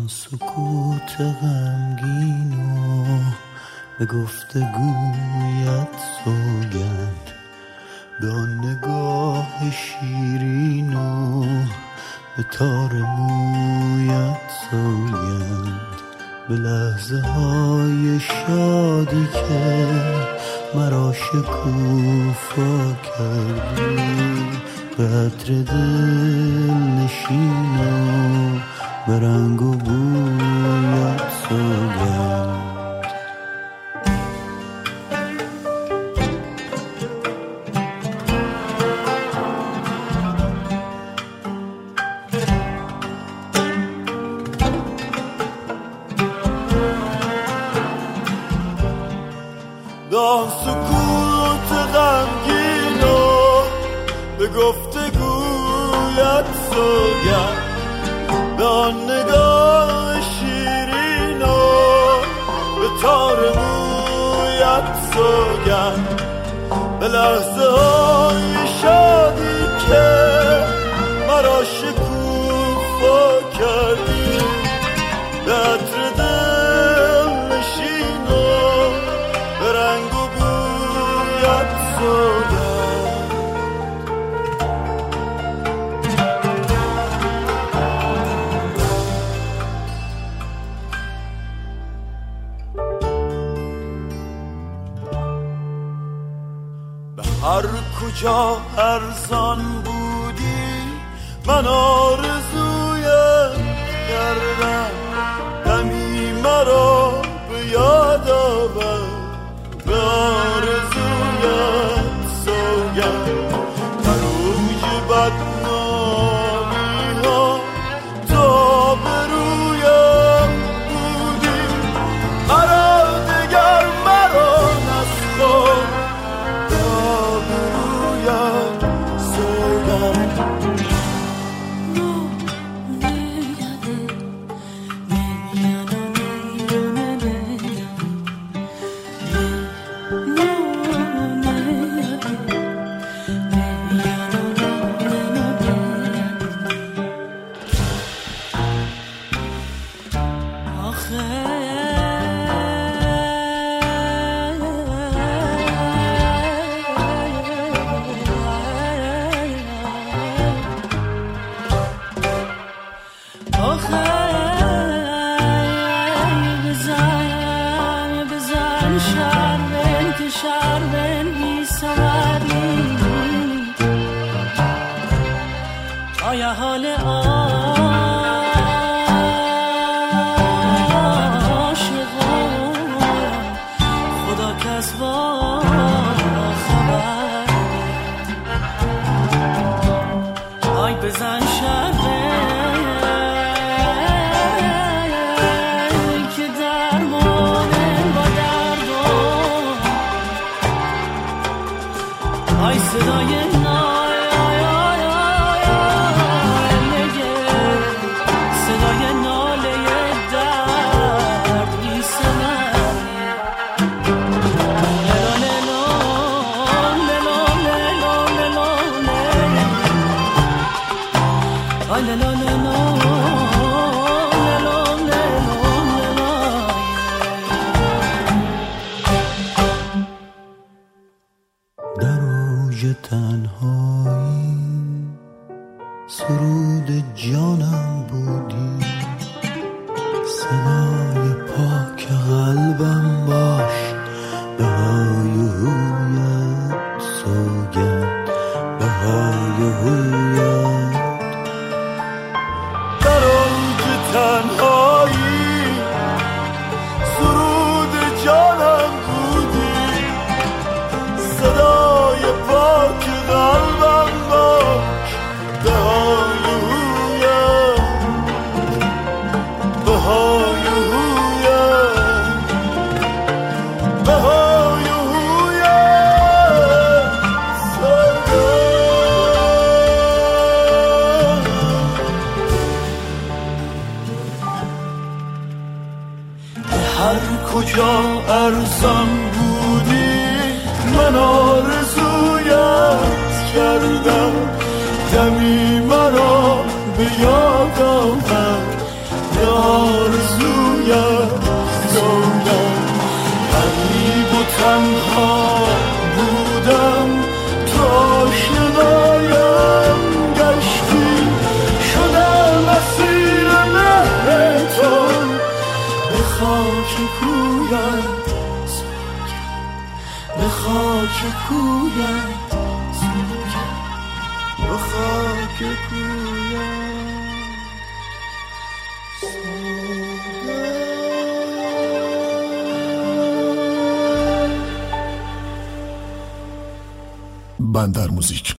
سکوت غمگین و به گفتگویت سوگند، به آن نگاه شیرین و به تار مویت سوگند، به لحظه های شادی که مرا شکوفا کردی، به عطر دل نشین و به رنگ و بویت سوگند. دان سکوت غمگین و به گفتگویت سوگند، به آن نگاه شیرین و به تار مویت سوگند، به لحظه های شادی که مرا شکوفا کردی، به عطر دل نشین و به رنگ و بویت سوگند. هر کجا ارزان بودی من آرزویت کردم، دمی مرا به یاد آورد، به آرزویت سوگند. در اوج بدنامی ها تا به رویم بودی، مرا دگر مرا نسخور، آیا حال عاشقان خدا کس با خبر، آی بزن شربه که درمان با دردان، آی صدای در اوج تنهایی سرود جانم بودی، صدای پاک قلبم باش، به های و هویت سوگند، به های و هویت. در اوج تنهایی سرود جانم بودی، صدای پاک قلبم باش، به های و هویت، به های و هویت، به های و هویت سوگند. هر کجا ارزان بودی من آرزویت کردم، دمی مرا به یاد آورد، که آرزویم سوگم غریب و تنها بودم تو آشنایم گشتی شدم اسیر مهر تو به خاک کویم به خاک کویم به خاک کویم بندر موزیک.